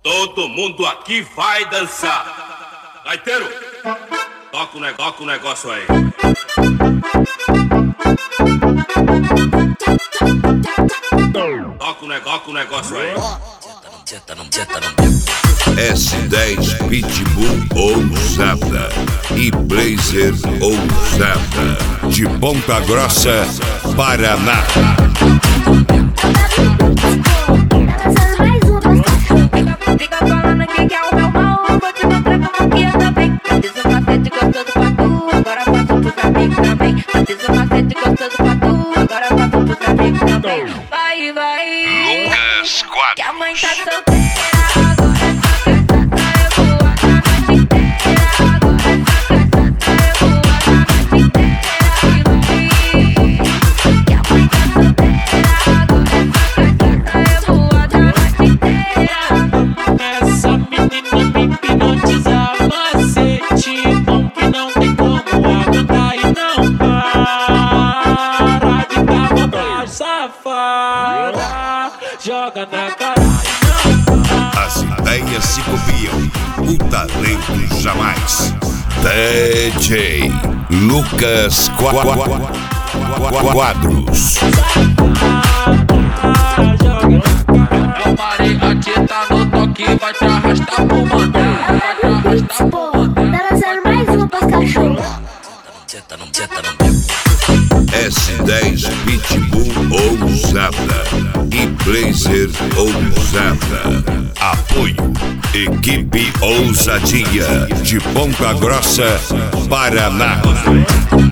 Todo mundo aqui vai dançar. Gaiteiro, toca o negócio aí. Toca o negócio aí. S10 Pitbull ousada e Blazer ousada, de Ponta Grossa, Paraná. Fica falando que é o meu mal, eu vou te mostrar como que eu também. Fiz um macete gostoso pra tu, agora faço pros amigos também. Fiz um macete gostoso pra tu, agora faço pros amigos também. Vai, vai, Lucas Quadros. que a mãe tá solteira. Joga na cara. As ideias se copiam, o talento jamais. DJ Lucas Quadros. É o Maria, tá no toque, vai te arrastar pro mandar. Vai te arrastar pro mandar. Tá lançando mais uma pras cachorros. S10 Pitbull ousada e Blazer ousada. Apoio Equipe Ousadia, de Ponta Grossa, Paraná.